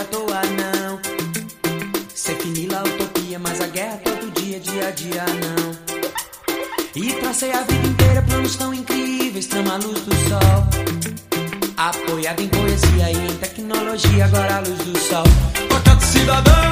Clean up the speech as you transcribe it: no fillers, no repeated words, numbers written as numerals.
toa não. Ser finila, utopia, mas a guerra todo dia, dia a dia não. E tracei a vida inteira planos tão incríveis, trama a luz do sol. Apoiado em poesia e em tecnologia, agora a luz do sol. Pacato cidadão,